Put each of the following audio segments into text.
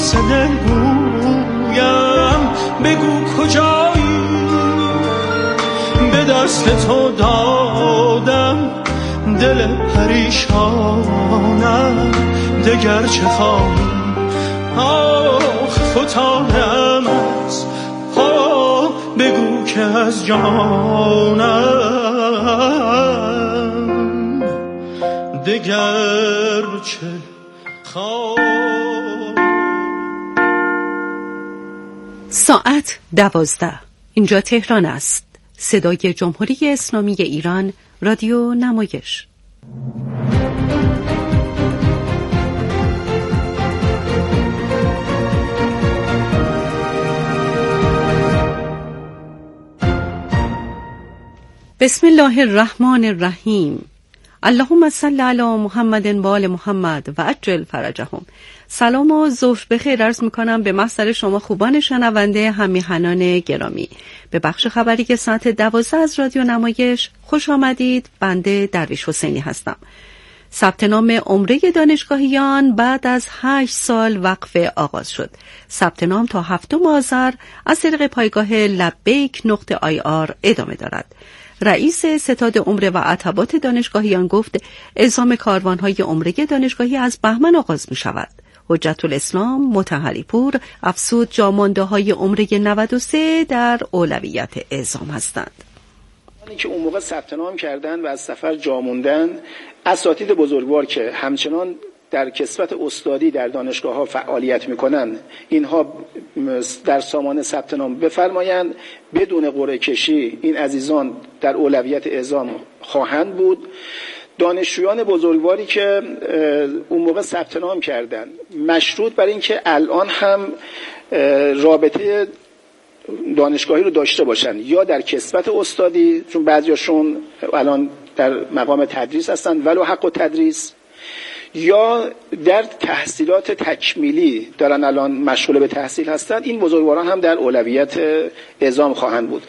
قصه دل گویم بگو کجایی، به دست تو دادم دل پریشانم دگر چه خواهی، آخ فتانم از بگو که از جانم دگر چه خواهی. ساعت 12. اینجا تهران است. صدای جمهوری اسلامی ایران، رادیو نمایش. بسم الله الرحمن الرحیم. اللهم صل علی محمد و آل محمد و عجل فرجهم. سلام و ظهر بخیر عرض میکنم به محضر شما خوبان شنونده هم میهنان گرامی. به بخش خبری ساعت 12 از رادیو نمایش خوش آمدید. بنده درویش حسینی هستم. ثبت نام عمره دانشگاهیان بعد از 8 سال وقفه آغاز شد. ثبت نام تا 7 آذر از طریق پایگاه لبیک.ir ادامه دارد. رئیس ستاد عمره و عتبات دانشگاهیان گفت اعزام کاروان‌های عمره دانشگاهی از بهمن آغاز می شود. حجت الاسلام مطهری پور افزود جامانده‌های عمره 93 در اولویت اعزام هستند. که اون موقع ثبت نام کردن و از سفر جا موندن، اساتید بزرگوار که همچنان در کسوت استادی در دانشگاه‌ها فعالیت می‌کنند، اینها در سامان ثبت نام بفرمایند. بدون قرعه کشی این عزیزان در اولویت اعزام خواهند بود. دانشجویان بزرگواری که اون موقع ثبت نام کردند، مشروط بر این که الان هم رابطه دانشگاهی رو داشته باشن، یا در کسوت استادی، چون بعضیاشون الان در مقام تدریس هستن ولو حق و تدریس، یا در تحصیلات تکمیلی دارن الان مشغول به تحصیل هستند. این بزرگواران هم در اولویت اعزام خواهند بود.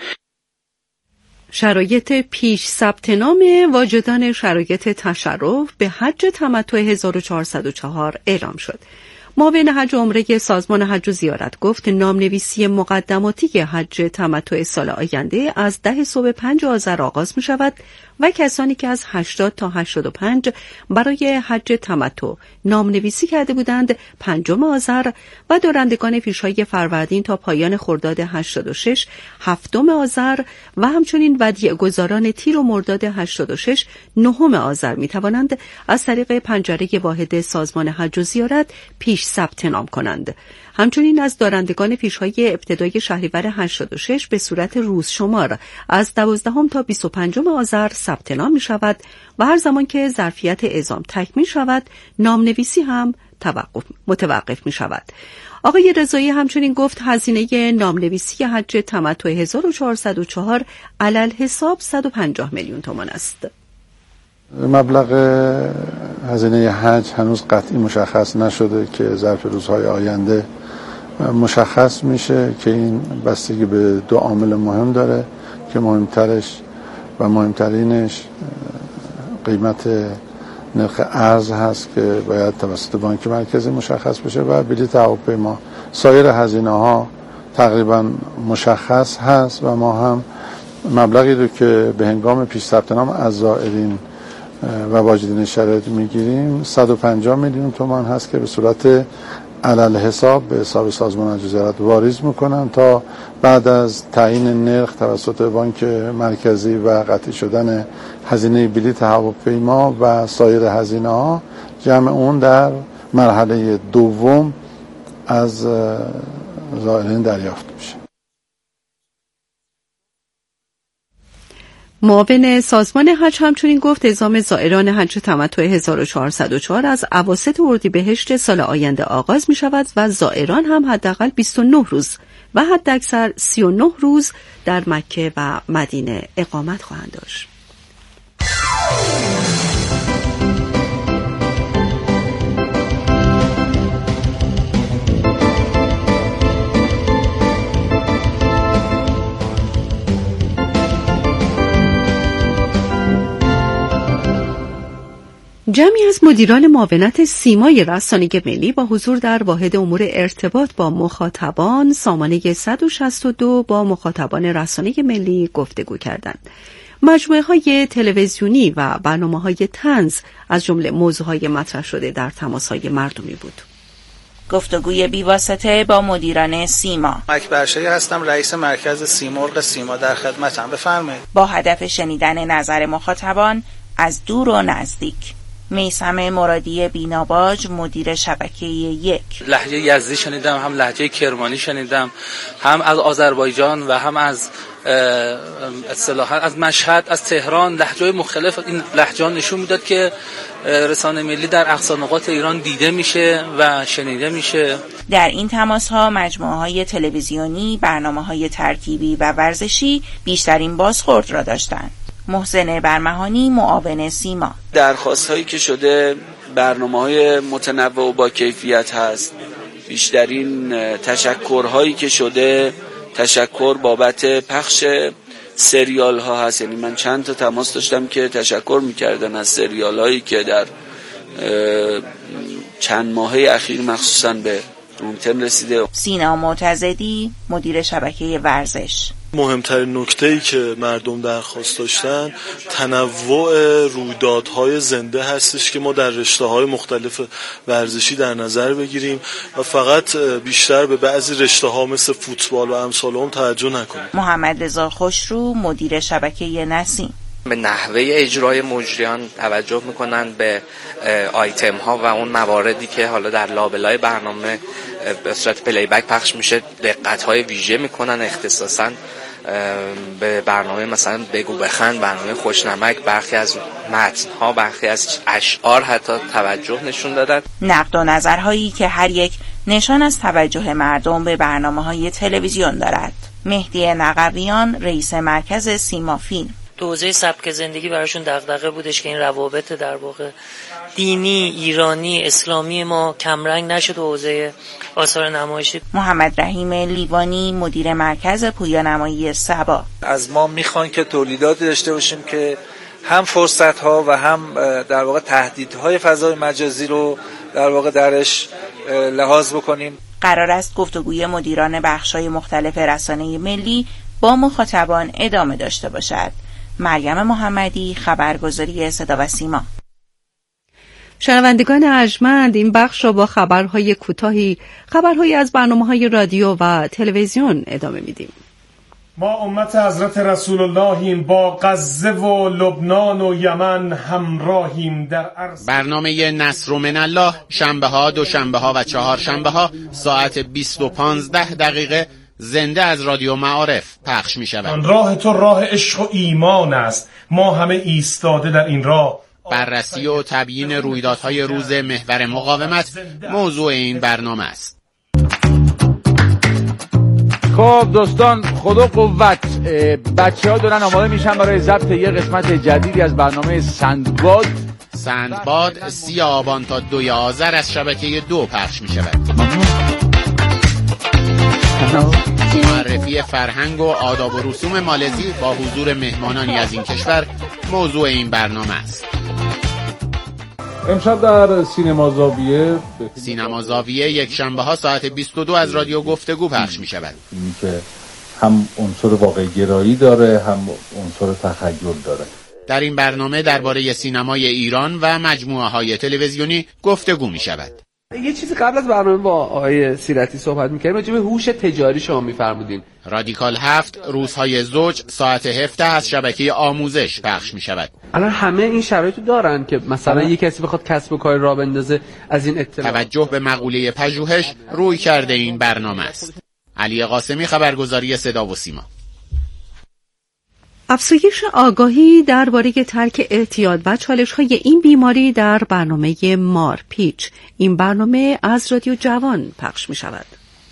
شرایط پیش ثبت نام واجدان شرایط تشرف به حج تمتع 1404 اعلام شد. معاون حج و عمره سازمان حج و زیارت گفت نامنویسی مقدماتی حج تمتع سال آینده از 10 صبح 5 آذر آغاز می شود و کسانی که از 80 تا 85 برای حج تمتع نامنویسی کرده بودند 5 آذر و دارندگان فیش‌های فروردین تا پایان خرداد 86 7 آذر و همچنین ودیعه گذاران تیر و مرداد 86 9 آذر می توانند از طریق پنجره واحد سازمان حج و زیارت پیش ثبت نام کنند. همچنین از دارندگان فیش‌های ابتدای شهریور 86 به صورت روز شمار از 12 تا 25 آذر ثبت نام می شود و هر زمان که ظرفیت اعزام تکمیل شود نامنویسی هم متوقف می شود. آقای رضایی همچنین گفت هزینه نامنویسی حج تمتع 1404 علل حساب 150 میلیون تومان است. مبلغ هزینه حج هنوز قطعی مشخص نشده که ظرف روزهای آینده مشخص میشه که این بستگی به 2 عامل مهم داره که مهمترینش قیمت نرخ ارز هست که باید توسط بانک مرکزی مشخص بشه و بلیط هواپیما. سایر هزینه ها تقریبا مشخص هست و ما هم مبلغی رو که به هنگام پیش ثبت نام از زائرین و واجدین شرایط میگیریم 150 میلیون تومان هست که به صورت علل حساب به حساب سازمان حج و زیارت واریز میکنن تا بعد از تعیین نرخ توسط بانک مرکزی و قطعی شدن هزینه بلیط هواپیما و سایر هزینه ها جمع اون در مرحله دوم از زائرین دریافت میشه. معاون سازمان حج همچنین گفت اعزام زائران حج تمتع 1404 از اواسط اردیبهشت سال آینده آغاز می شود و زائران هم حداقل 29 روز و حداکثر 39 روز در مکه و مدینه اقامت خواهند داشت. جمعی از مدیران معاونت سیمای رسانه ملی با حضور در واحد امور ارتباط با مخاطبان سامانه 162 با مخاطبان رسانه ملی گفتگو کردند. مجموعه های تلویزیونی و برنامه های طنز از جمله موضوعهای مطرح شده در تماس های مردمی بود. گفتگوی بی‌واسطه با مدیران سیما. اکبرشاهی هستم، رئیس مرکز سیمرغ سیما، در خدمتم. بفرمایید. با هدف شنیدن نظر مخاطبان از دور و نزدیک. میثم مرادی بیناباج، مدیر شبکه 1. لهجه یزدی شنیدم، هم لهجه کرمانی شنیدم، هم از آذربایجان و هم از اصطلاحاً از مشهد، از تهران. لهجه‌های مختلف این لهجه‌ها نشون میداد که رسانه ملی در اقصا نقاط ایران دیده میشه و شنیده میشه. در این تماس‌ها مجموعه‌های تلویزیونی، برنامه‌های ترکیبی و ورزشی بیشترین بازخورد را داشتند. محسن برمهانی، معاون سیما: درخواست‌هایی که شده برنامه‌های متنوع و با کیفیت هست. بیشترین تشکرهایی که شده تشکر بابت پخش سریال ها هست. یعنی من چند تا تماس داشتم که تشکر میکردن از سریال هایی که در چند ماهه اخیر مخصوصا به رومتن رسیده. سینا معتزدی، مدیر شبکه ورزش: مهمترین نکته‌ای که مردم درخواست داشتن تنوع رویدادهای زنده هستش که ما در رشته‌های مختلف ورزشی در نظر بگیریم و فقط بیشتر به بعضی رشته‌ها مثل فوتبال و امثال هم توجه نکنیم. محمد رضا خوشرو، مدیر شبکه نسیم: به نحوه اجرای مجریان توجه میکنن، به آیتم ها و اون مواردی که حالا در لابلای برنامه به صورت پلی بک پخش میشه دقت های ویژه میکنن. اختصاصا به برنامه مثلا بگو بخند، برنامه خوشنمک، برخی از متن ها، برخی از اشعار حتی توجه نشون دادن. نقد و نظرهایی که هر یک نشان از توجه مردم به برنامه‌های تلویزیون دارد. مهدی نقویان، رئیس مرکز سیما فیلم: تو حوزه سبک زندگی براشون دغدغه بودش که این روابط در واقع دینی، ایرانی، اسلامی ما کمرنگ نشد تو حوزه آثار نمایشی. محمد رحیم لیوانی، مدیر مرکز پویانمایی سبا: از ما میخوان که تولیداتی داشته باشیم که هم فرصت‌ها و هم در واقع تهدیدهای فضای مجازی رو در واقع درش لحاظ بکنیم. قرار است گفتگوی مدیران بخش‌های مختلف رسانه ملی با مخاطبان ادامه داشته باشد. مریم محمدی، خبرگزاری صدا و سیما. شنوندگان ارجمند، این بخش را با خبرهای خبرهایی از برنامه‌های رادیو و تلویزیون ادامه میدیم. ما امت حضرت رسول اللهیم، با غزه و لبنان و یمن همراهیم در عرض. برنامه نصر من الله شنبه‌ها، دوشنبه‌ها و چهارشنبه‌ها ساعت 20 و 15 دقیقه زنده از رادیو معارف پخش می شود. راه تو راه عشق و ایمان است، ما همه ایستاده در این راه. بررسی و تبیین رویدادهای روز محور مقاومت موضوع این برنامه است. خب دوستان، خدا قوت. بچه‌ها دارن آماده میشن برای ضبط یه قسمت جدیدی از برنامه سندباد 30 آبان تا 2 آذر از شبکه 2 پخش می شود. معرفی فرهنگ و آداب و رسوم مالزی با حضور مهمانانی از این کشور موضوع این برنامه است. امشب در سینما زاویه یک شنبه ها ساعت 22 از رادیو گفتگو پخش می شود. این که هم عنصر واقع گرایی داره، هم عنصر تخیل داره. در این برنامه درباره سینمای ایران و مجموعه های تلویزیونی گفتگو می شود. یه چیزی قبل از برنامه با آقای سیرتی صحبت می‌کردیم راجع به هوش تجاری شما می‌فرمودین. رادیکال 7 روزهای زوج ساعت 17 از شبکه آموزش پخش می‌شود. الان همه این شرایطو دارن که مثلا یه کسی بخواد کسب و کار راه بندازه از این اطلاع. توجه به مقوله پژوهش روی کرده این برنامه است. علی قاسمی، خبرگزاری صدا و سیما. افزایش آگاهی درباره ترک اعتیاد و چالش‌های این بیماری در برنامه مارپیچ. این برنامه از رادیو جوان پخش می‌شود.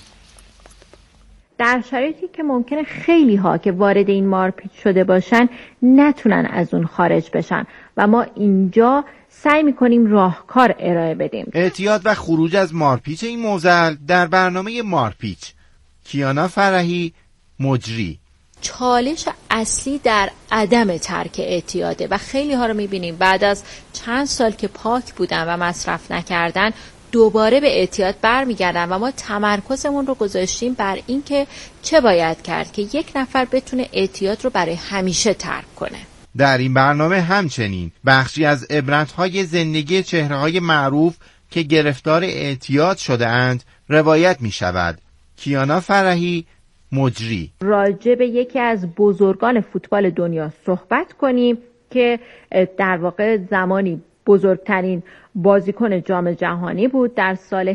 در شرایطی که ممکنه خیلی ها که وارد این مارپیچ شده باشن نتونن از اون خارج بشن و ما اینجا سعی می‌کنیم راهکار ارائه بدیم. اعتیاد و خروج از مارپیچ این معضل در برنامه مارپیچ. کیانا فرحی، مجری. چالش اصلی در عدم ترک اعتیاده و خیلی ها رو میبینیم بعد از چند سال که پاک بودن و مصرف نکردن دوباره به اعتیاد برمیگردن و ما تمرکزمون رو گذاشتیم بر این که چه باید کرد که یک نفر بتونه اعتیاد رو برای همیشه ترک کنه. در این برنامه همچنین بخشی از عبرت‌های زندگی چهره‌های معروف که گرفتار اعتیاد شده اند روایت می شود. کیانا فرحی، مجری. راجع به یکی از بزرگان فوتبال دنیا صحبت کنیم که در واقع زمانی بزرگترین بازیکن جام جهانی بود. در سال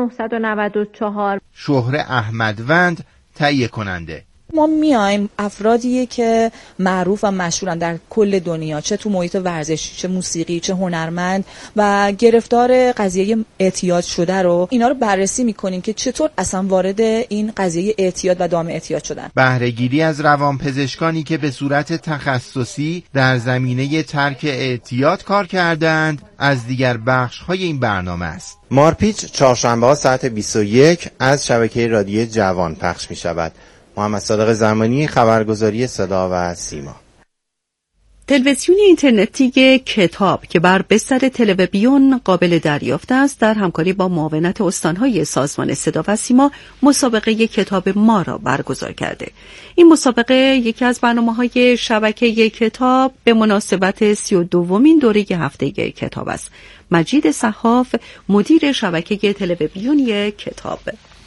1994 شهره احمدوند تهیه کننده. ما میایم افرادیه که معروف و مشهورن در کل دنیا، چه تو محیط ورزشی، چه موسیقی، چه هنرمند، و گرفتار قضیه اعتیاد شده رو اینا رو بررسی میکنیم که چطور اصلا وارد این قضیه اعتیاد و دام اعتیاد شدن. بهره‌گیری از روانپزشکانی که به صورت تخصصی در زمینه ترک اعتیاد کار کردند از دیگر بخش‌های این برنامه است. مارپیچ چهارشنبه‌ها ساعت 21 از شبکه رادیو جوان پخش می‌شود. محمد صادق زمانی، خبرگزاری صدا و سیما. تلویزیون اینترنتی کتاب که بر بستر تلویزیون قابل دریافت است در همکاری با معاونت استان‌های سازمان صدا و سیما مسابقه کتاب ما را برگزار کرده. این مسابقه یکی از برنامه‌های شبکه کتاب به مناسبت 32مین دوره هفته کتاب است. مجید صحاف، مدیر شبکه تلویزیونی کتاب.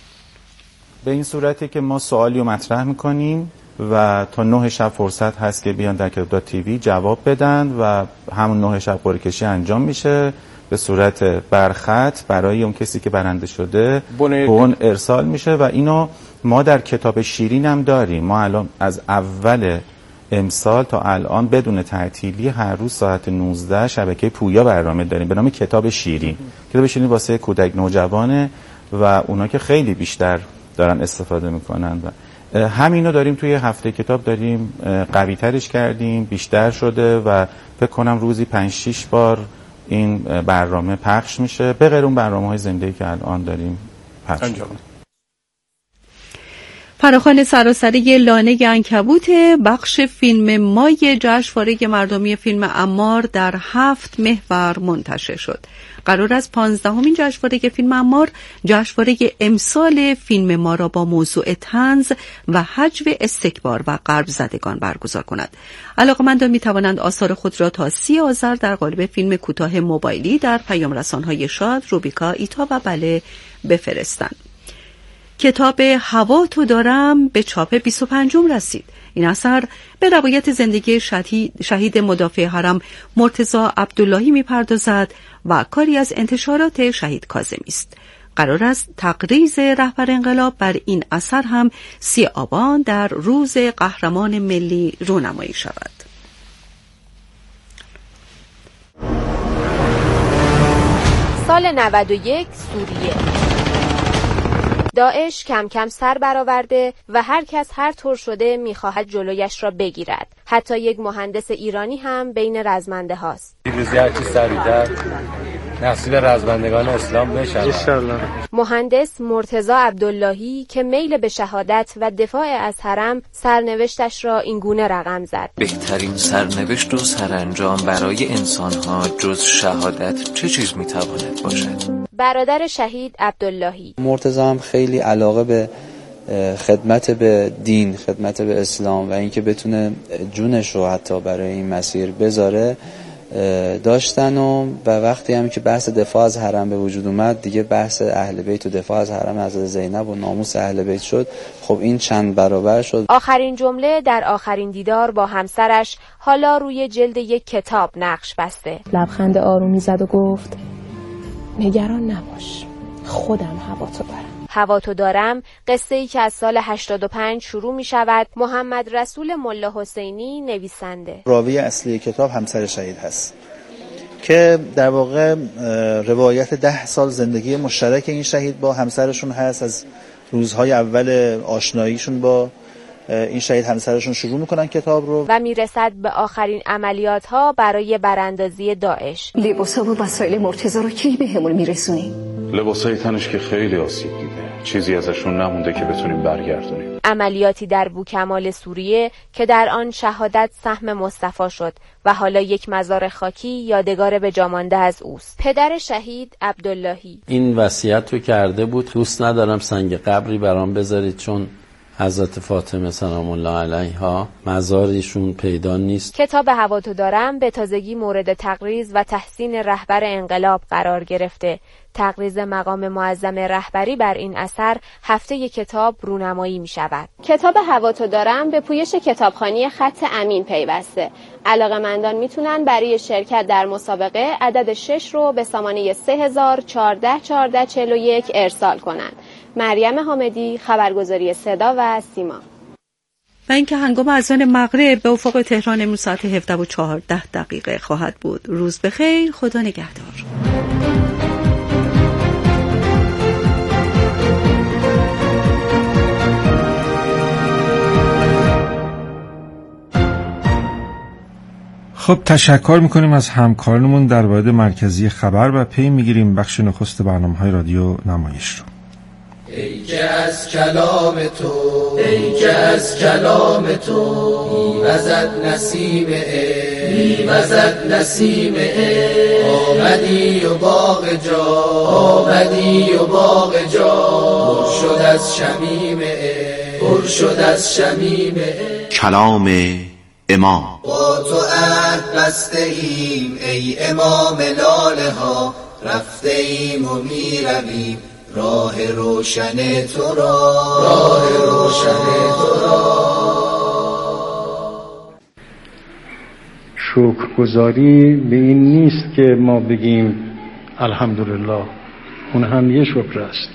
به این صورتی که ما سوالی رو مطرح میکنیم و تا 9 شب فرصت هست که بیان در کتاب تیوی جواب بدن و همون 9 شب قرعه کشی انجام میشه به صورت برخط برای اون کسی که برنده شده اون ارسال میشه و اینو ما در کتاب شیرین هم داریم. ما الان از اول امسال تا الان بدون تعطیلی هر روز ساعت 19 شبکه پویا برنامه داریم به نام کتاب شیرین. کتاب شیرین واسه کودک نوجوانه و اونا که خیلی بیشتر دارن استفاده میکنن و همینو داریم توی هفته کتاب داریم قوی ترش کردیم، بیشتر شده و فکر کنم روزی 5-6 بار این برنامه پخش میشه به غیر اون برنامه‌های زنده‌ای که الان داریم پخش میشه. فراخوان سراسری لانه عنکبوت بخش فیلم مای جشنواره مردمی فیلم عمار در 7 محور منتشر شد. قرار است 15مین جشنواره فیلم عمار جشنواره امسال فیلم ما را با موضوع طنز و حجو استکبار و غرب زدگان برگزار کند. علاقه‌مندان می‌توانند آثار خود را تا 30 آذر در قالب فیلم کوتاه موبایلی در پیام رسان‌های شاد، روبیکا، ایتا و بله بفرستند. کتاب هوا تو دارم به چاپ 25 رسید. این اثر به روایت زندگی شهید مدافع حرم مرتضی عبداللهی می‌پردازد و کاری از انتشارات شهید کاظمی است. قرار است تقریض رهبر انقلاب بر این اثر هم 30 آبان در روز قهرمان ملی رونمایی شود. سال 91 سوریه. داعش کم کم سر برآورده و هر کس هر طور شده می‌خواهد جلویش را بگیرد. حتی یک مهندس ایرانی هم بین رزمنده هاست. پیروزی هرچی سریعتر نصیب رزمندگان اسلام بشود. مهندس مرتضی عبداللهی که میل به شهادت و دفاع از حرم سرنوشتش را اینگونه رقم زد: بهترین سرنوشت و سرانجام برای انسان‌ها جز شهادت چه چیز می‌تواند باشد؟ برادر شهید عبداللهی. مرتضی هم خیلی علاقه به خدمت به دین، خدمت به اسلام و اینکه بتونه جونش رو حتی برای این مسیر بذاره داشتن و وقتی هم که بحث دفاع از حرم به وجود اومد دیگه بحث اهل بیت و دفاع از حرم حضرت زینب و ناموس اهل بیت شد. خب این چند برابر شد. آخرین جمله در آخرین دیدار با همسرش حالا روی جلد یک کتاب نقش بسته. لبخند آرومی زد و گفت نگران نباش، خودم هواتو دارم. هواتو دارم قصه‌ای که از سال 85 شروع می شود. محمد رسول ملا حسینی نویسنده. راوی اصلی کتاب همسر شهید هست که در واقع روایت 10 سال زندگی مشترک این شهید با همسرشون هست. از روزهای اول آشناییشون با این شهید همسرشون شروع میکنن کتاب رو و میرسد به آخرین عملیات ها برای براندازی داعش. لباسا و وسایل مرتضی رو کی بهمون میرسونی؟ لباسای تنش که خیلی آسیب دیده، چیزی ازشون نمونده که بتونیم برگردونیم. عملیاتی در بوکمال سوریه که در آن شهادت سهم مصطفی شد و حالا یک مزار خاکی یادگار به جامانده از اوست. پدر شهید عبداللهی این وصیت رو کرده بود دوست ندارم سنگ قبری برام بذارید، چون حضرت فاطمه سلام الله علیها مزارشون پیدا نیست. کتاب هوا تو دارم به تازگی مورد تقریض و تحسین رهبر انقلاب قرار گرفته. تقریض مقام معظم رهبری بر این اثر هفته کتاب رونمایی می شود. کتاب هوا تو دارم به پویش کتابخوانی خط امین پیوسته. علاقه‌مندان میتونن برای شرکت در مسابقه عدد 6 رو به سامانه 30141441 ارسال کنن. مریم حامدی، خبرگزاری صدا و سیما. و اینکه هنگام اذان مغرب به افق تهران امروز ساعت 17:14 خواهد بود. روز بخیر، خدا نگهدار. خب تشکر میکنیم از همکارانمون در واحد مرکزی خبر و پی میگیریم بخش نخست برنامه‌های رادیو نمایش رو. ای که از کلام تو، ای که از کلام تو میوزد نسیم میوزد نسیم آمدی و باغ جا، آمدی و باغ جا پر شد از شمیم پر شد از شمیم کلام امام. با تو عهد بسته ایم ای امام لاله ها، رفته ایم و میرویم راه روشن تو را، راه روشن تو را. شکرگزاری به این نیست که ما بگیم الحمدلله، اون هم یه شکر است.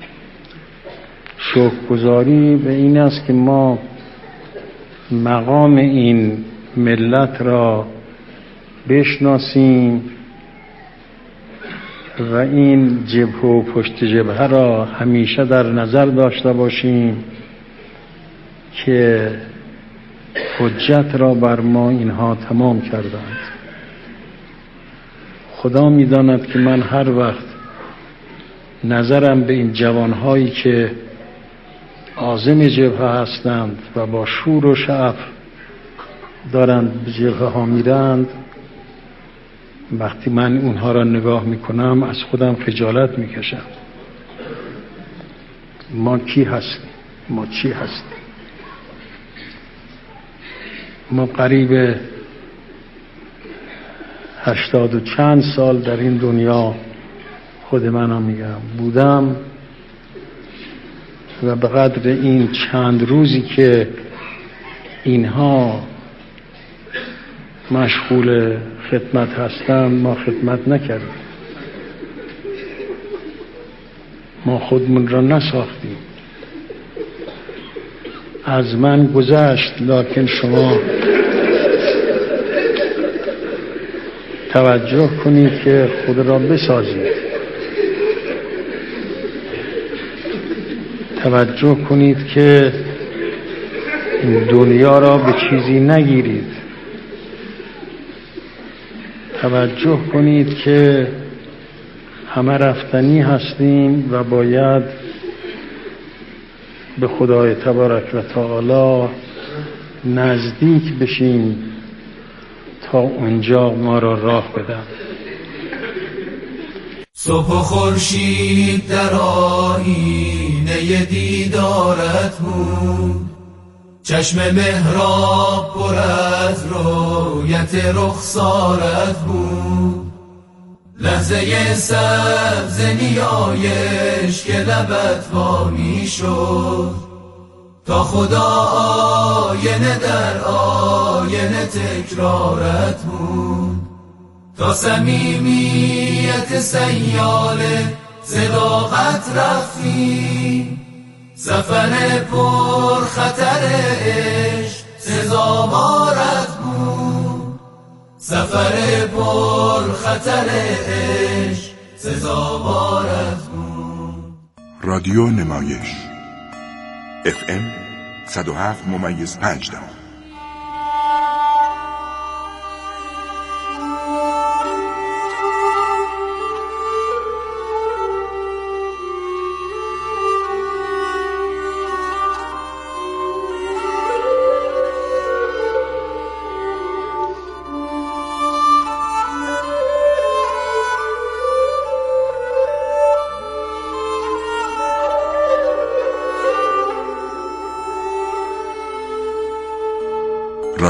شکرگزاری به این است که ما مقام این ملت را بشناسیم و این جبهه و پشت جبهه را همیشه در نظر داشته باشیم که حجت را بر ما اینها تمام کردند. خدا می‌داند که من هر وقت نظرم به این جوانهایی که عازم جبهه هستند و با شور و شعف دارند به جبهه ها میرند، وقتی من اونها را نگاه میکنم از خودم خجالت میکشم. ما کی هستیم؟ ما چی هستیم؟ ما قریب 80 و چند سال در این دنیا، خود منم میگم، بودم و به قدر این چند روزی که اینها مشغول خدمت هستند ما خدمت نکردیم، ما خودمون را نساختیم. از من گذشت، لکن شما توجه کنید که خود را بسازید. توجه کنید که این دنیا را به چیزی نگیرید. توجه کنید که همه رفتنی هستیم و باید به خدای تبارک و تعالی نزدیک بشیم تا اونجا ما را راه بدن. صبح و خورشید در آیینه دیدارت بود، چشم محراب پر از رویت رخسارت بود، لحظه سبز نیایش که لبت وا می شد، تا خدا آینه در آینه تکرارت بود، تا صمیمیت سیاله صداقت رفتی، سفر پر خطر عشق سزاوارت بود، سفر پر خطر عشق سزاوارت بود. رادیو نمایش FM 107.5.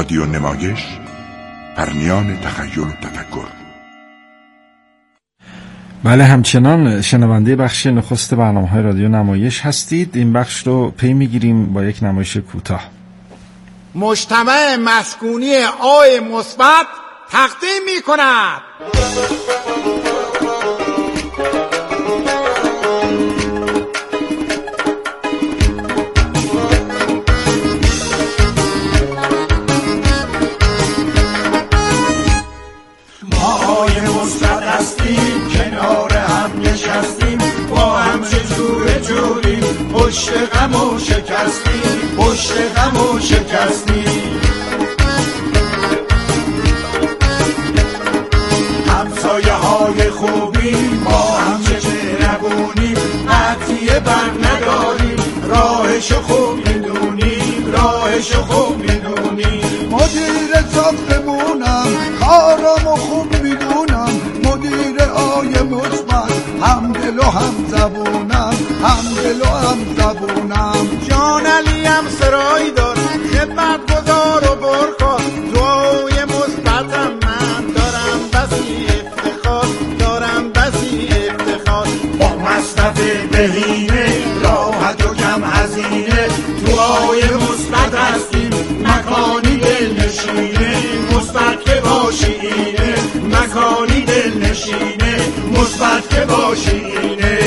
رادیو نمایش، پرنیان تخیل و تفکر. بله، همچنان شنونده بخش نخست برنامه‌های رادیو نمایش هستید. این بخش رو پی میگیریم با یک نمایش کوتاه. مجتمع مسکونی آی مثبت تقدیم می‌کند. کنار هم نشستیم، با هم جوره جوریم، پشت غم و شکستیم، پشت غم و شکستیم. همسایه های خوبیم، با هم مهربونیم، قطعیه بر نداریم، راهشو خوب میدونیم، راهشو خوب میدونیم. مدیر ساختمونم کارامو خوب میدونم، مدیر آی مثبت هم دل و هم زبونم، هم دل و هم زبونم. جان علی هم سرایی دار، خدمت گذار و برکار، دعای مثبتم من دارم بسی افتخار، دارم بسی افتخار. با مصرف بهینه، راحت و کم هزینه، دعای مثبت هستیم، مکانی دلنشینه، مثبت که باشی اینه، مکانی دلنشینه، مثبت که باشی اینه.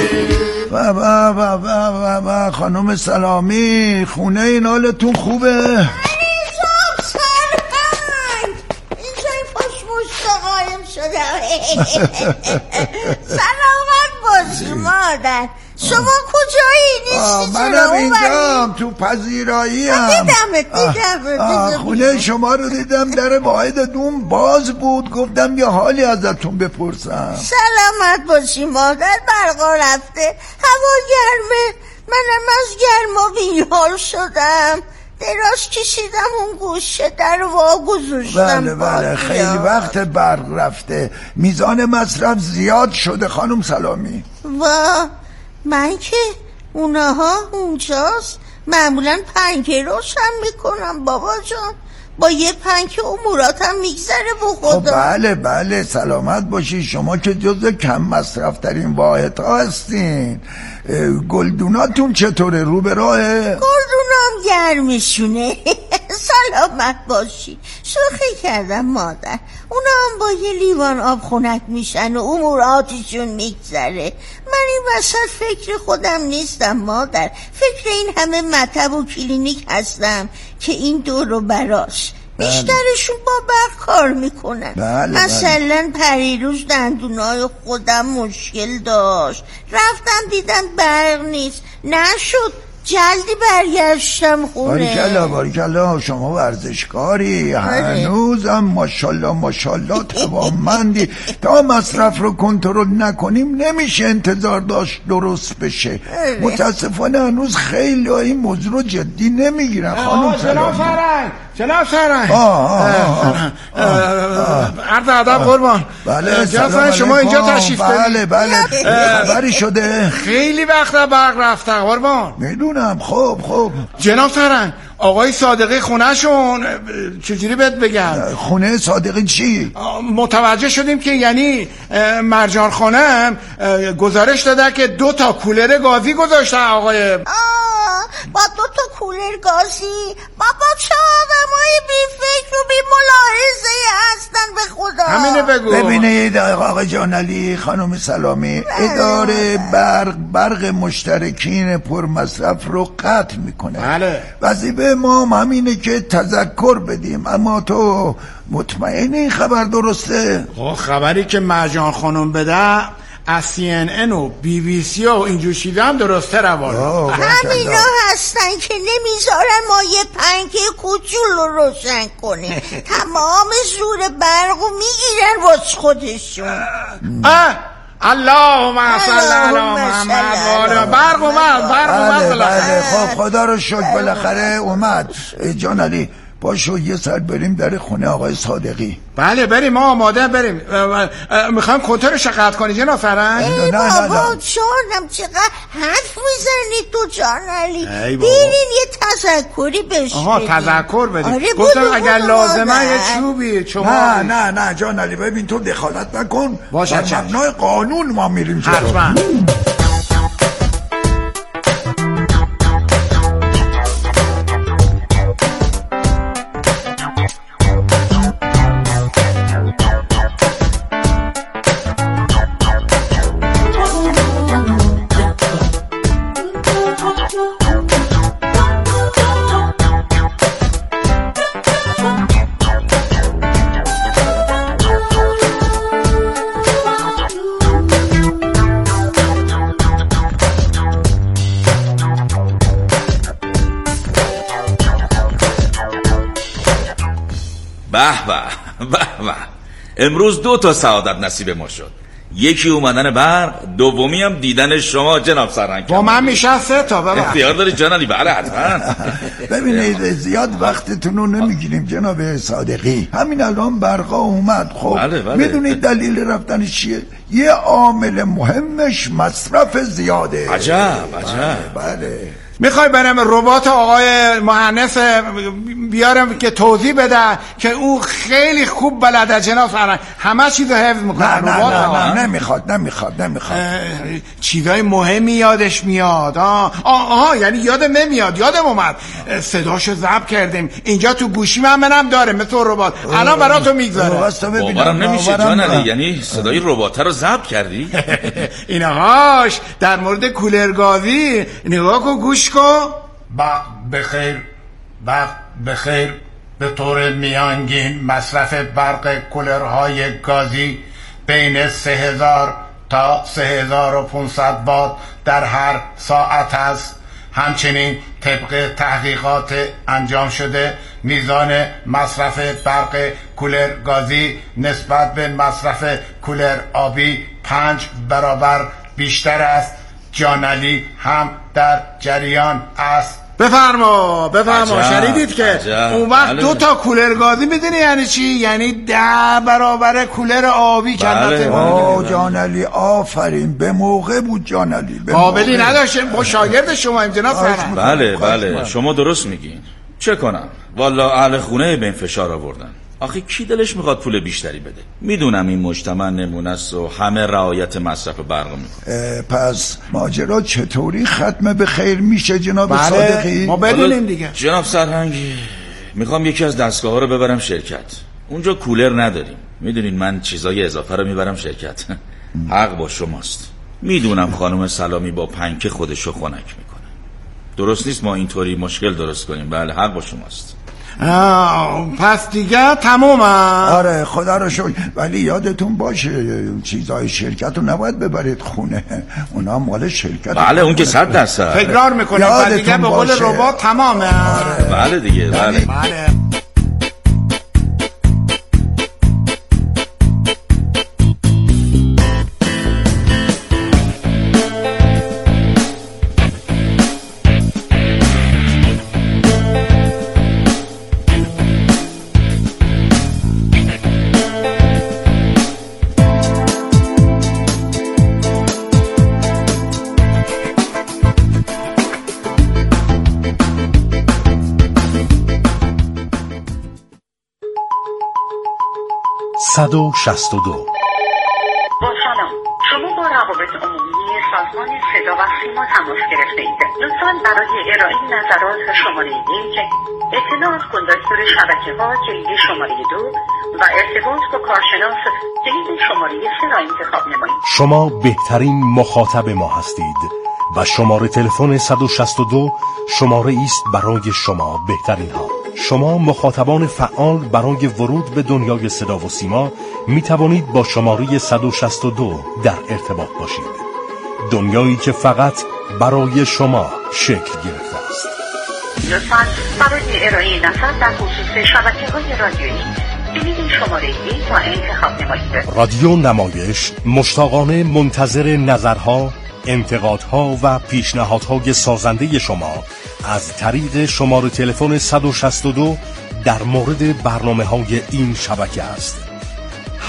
و خانم سلامی، خونه این حالتون خوبه؟ اینجا این پشت قایم شده. سلامت باشی مادر. شما کجایی؟ نیستی؟ منم اینجام، تو پذیراییم. دیدمت. خونه شما رو دیدم، در واحدتون باز بود، گفتم یه حالی ازتون بپرسم. سلامت باشی مادر. برقا رفته، هوا گرمه، منم از گرما بیحال شدم، دراز کشیدم اون گوشه در وا گذاشتم. بله خیلی وقت برق رفته، میزان مصرف زیاد شده خانم سلامی. من که اونها اونجاست معمولا پنکه روشن میکنم بابا جان، با یه پنکه اموراتم میگذره به خدا. خب بله سلامت باشی. شما که جز کم مصرف ترین واحد ها هستین. گلدوناتون چطوره؟ رو به راهه؟ گلدونام گرمشونه. سلامت باشی. شوخی کردم مادر، اونا هم با یه لیوان آب خنک میشن و اموراتشون میگذره. من این وسط فکر خودم نیستم مادر، فکر این همه مطب و کلینیک هستم که این دور و براش بیشترشون با برق کار میکنن. مثلا پریروز دندونای خودم مشکل داشت، رفتم دیدم برق نیست، نشد، جلدی برگشتم خونه. باریکلا شما ورزشکاری، هنوزم ماشاءالله توانمندی. تا مصرف رو کنترل نکنیم نمیشه انتظار داشت درست بشه. متاسفانه هنوز خیلی این موضوع رو جدی نمیگیرن. خانم سلام. جناب سرنگ عرض ادب قربان. بله جناب شما اینجا تشریف دارید؟ بله خبری شده؟ خیلی وقت برق رفته قربان. میدونم. خب جناب سرنگ، آقای صادقی خونه شون چجوری بهت بگم؟ خونه صادقی چی؟ متوجه شدیم که یعنی مرجان خانم گزارش داده که 2 تا کولر گازی گذاشته آقای. با 2 تا کولر گازی؟ بابا چه آدمای بی فکر و بی ملاحظه هستن به خدا. همینه بگو. ببینید آقای جانعلی، خانم سلامی، اداره برق مشترکین پرمصرف رو قطع میکنه. بله. وظیفه ما همینه که تذکر بدیم. اما تو مطمئنی این خبر درسته؟ خبری که مرجان خانم بده از CNN و BBC و اینجور چیزا هم درسته روانه. همینا هستن که نمیذارن ما یه پنکه کوچولو رو روشن کنه. تمام زور برقو میگیرن واسه خودشون. اللهم صل علی محمد. برق اومد. بله خب خدا رو شکر بالاخره اومد. جان علی باشو یه سر بریم در خونه آقای صادقی. بله بریم، ما آماده بریم. میخوایم کنترلش قطع کنی جناب فرنگ؟ ای بابا جانم چقدر حرف میزنی تو جان علی. برین یه تذکری بهش آها تذکر بدیم. آره گفتم اگر لازمه یه چوبی شما. نه جان علی ببین تو دخالت نکن. باشه بر مبنای قانون ما میریم حتما. به امروز 2 سعادت نصیب ما شد. یکی اومدن برق، دومی هم دیدن شما جناب سرهنگ. با من میشه 3 تا بابا. اختیار داری جان علی. بله حتما. ببینید زیاد وقتتون رو نمیگیریم جناب صادقی. همین الان برقا اومد. خب بله. میدونید دلیل رفتنش چیه؟ یه عامل مهمش مصرف زیاده. عجب. بله. میخوای برم ربات آقای مهندس بیارم که توضیح بده که او خیلی خوب بلده جناب فرنگ، همه چیزو حفظ میکنه. نه نمیخواد. چیزای مهمی یادش میاد. آها یعنی یادم نمیاد، یادم اومد صداشو ضبط کردیم اینجا تو گوشی منم داره مثل ربات. الان براتو میگذاره. باورم نمیشه جان علی، یعنی صدای ربات رو ضبط کردی؟ اینهاش در مورد کولر گازی. نگاه کن گوش کن. بخیر. به طور میانگین مصرف برق کولرهای گازی بین 3000 تا 3500 وات در هر ساعت است. همچنین طبق تحقیقات انجام شده میزان مصرف برق کولر گازی نسبت به مصرف کولر آبی 5 برابر بیشتر است. جان علی هم در جریان است. بفرما شنیدید که اون وقت 2 تا کولر گازی میدونی یعنی چی؟ یعنی 10 برابر کولر آبی. جان علی آفرین، به موقع بود جان علی. قابلی نداشته ما شاگرد شما جناب فرنگ. بله شما درست میگین. چه کنم والا اهل خونه به این فشار آوردن. آخه کی دلش میخواد پول بیشتری بده؟ میدونم این مجتمع نمونه است و همه رعایت مصرف برق میکنه. پس ماجرا چطوری ختم به خیر میشه جناب صادقی؟ ما بدونیم دیگه. جناب سرهنگ میخوام یکی از دستگاه ها رو ببرم شرکت. اونجا کولر نداریم. میدونین من چیزای اضافه رو میبرم شرکت. حق با شماست. میدونم خانم سلامی با پنکه خودشو خنک میکنه. درست نیست ما اینطوری مشکل درست کنیم. بله حق با شماست. پس دیگه تمومه. آره خدا رو شکر. ولی یادتون باشه چیزای شرکت رو نباید ببرید خونه. اونا مال شرکت. بله اون که 100%. تکرار میکنم. پس دیگه به قول ربات تمامه. بله دیگه. بله. با سلام، شما با روابط عمومی سازمان صدا و سیما تماس گرفته اید. لطفاً برای ارائه نظرات شماره 1 اطلاعات کن دستور شبکه‌ها کلید شماره 2 و ارتباط با کارشناس کلید شماره 3 را انتخاب نمایید. شما بهترین مخاطب ما هستید و شماره تلفن 162 شماره است برای شما بهترین ها. شما مخاطبان فعال برای ورود به دنیای صدا و سیما می توانید با شماره 162 در ارتباط باشید. دنیایی که فقط برای شما شکل گرفته است. لطفاً برای ارائه نظر در خصوص شبکه‌های رادیویی کلید شماره 1 را انتخاب نمایید. رادیو نمایش مشتاقانه منتظر نظرها، انتقادها و پیشنهادهای سازنده شما از طریق شماره تلفن 162 در مورد برنامه‌های این شبکه است.